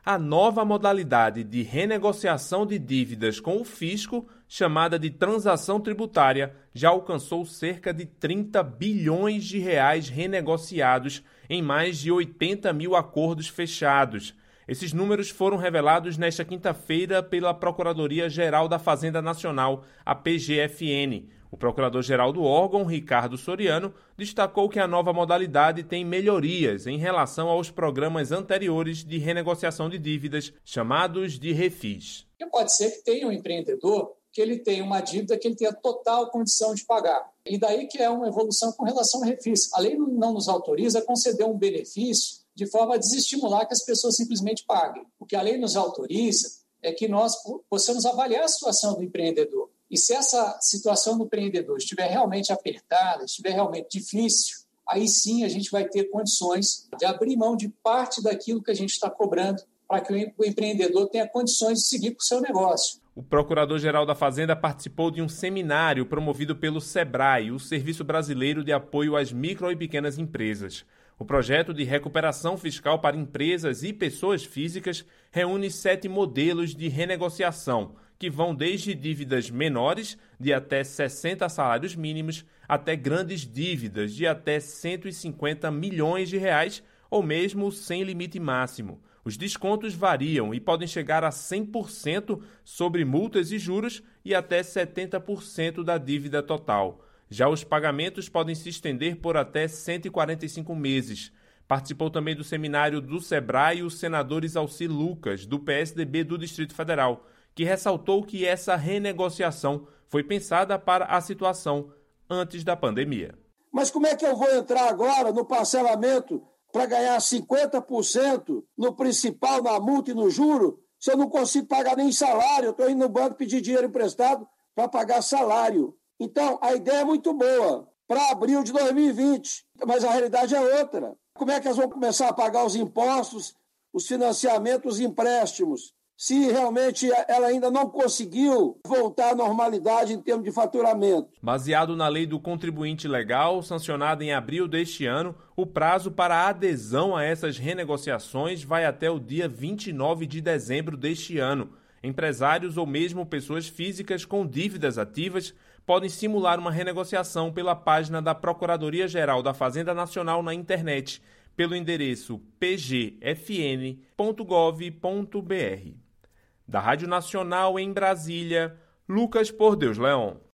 A nova modalidade de renegociação de dívidas com o fisco, chamada de transação tributária, já alcançou cerca de 30 bilhões de reais renegociados em mais de 80 mil acordos fechados. Esses números foram revelados nesta quinta-feira pela Procuradoria-Geral da Fazenda Nacional, a PGFN. O procurador-geral do órgão, Ricardo Soriano, destacou que a nova modalidade tem melhorias em relação aos programas anteriores de renegociação de dívidas, chamados de refis. Pode ser que tenha um empreendedor que ele tenha uma dívida que ele tenha total condição de pagar. E daí que é uma evolução com relação ao refis. A lei não nos autoriza a conceder um benefício de forma a desestimular que as pessoas simplesmente paguem. O que a lei nos autoriza é que nós possamos avaliar a situação do empreendedor. E se essa situação do empreendedor estiver realmente apertada, estiver realmente difícil, aí sim a gente vai ter condições de abrir mão de parte daquilo que a gente está cobrando para que o empreendedor tenha condições de seguir com o seu negócio. O Procurador-Geral da Fazenda participou de um seminário promovido pelo SEBRAE, o Serviço Brasileiro de Apoio às Micro e Pequenas Empresas. O projeto de recuperação fiscal para empresas e pessoas físicas reúne 7 modelos de renegociação, que vão desde dívidas menores, de até 60 salários mínimos, até grandes dívidas de até 150 milhões de reais ou mesmo sem limite máximo. Os descontos variam e podem chegar a 100% sobre multas e juros e até 70% da dívida total. Já os pagamentos podem se estender por até 145 meses. Participou também do seminário do SEBRAE o senador Isalci Lucas, do PSDB do Distrito Federal, que ressaltou que essa renegociação foi pensada para a situação antes da pandemia. Mas como é que eu vou entrar agora no parcelamento para ganhar 50% no principal, na multa e no juro, se eu não consigo pagar nem salário? Eu estou indo no banco pedir dinheiro emprestado para pagar salário. Então, a ideia é muito boa para abril de 2020, mas a realidade é outra. Como é que elas vão começar a pagar os impostos, os financiamentos, os empréstimos, se realmente ela ainda não conseguiu voltar à normalidade em termos de faturamento? Baseado na Lei do Contribuinte Legal, sancionada em abril deste ano, o prazo para a adesão a essas renegociações vai até o dia 29 de dezembro deste ano. Empresários ou mesmo pessoas físicas com dívidas ativas podem simular uma renegociação pela página da Procuradoria-Geral da Fazenda Nacional na internet, pelo endereço pgfn.gov.br. Da Rádio Nacional em Brasília, Lucas Por Deus Leão.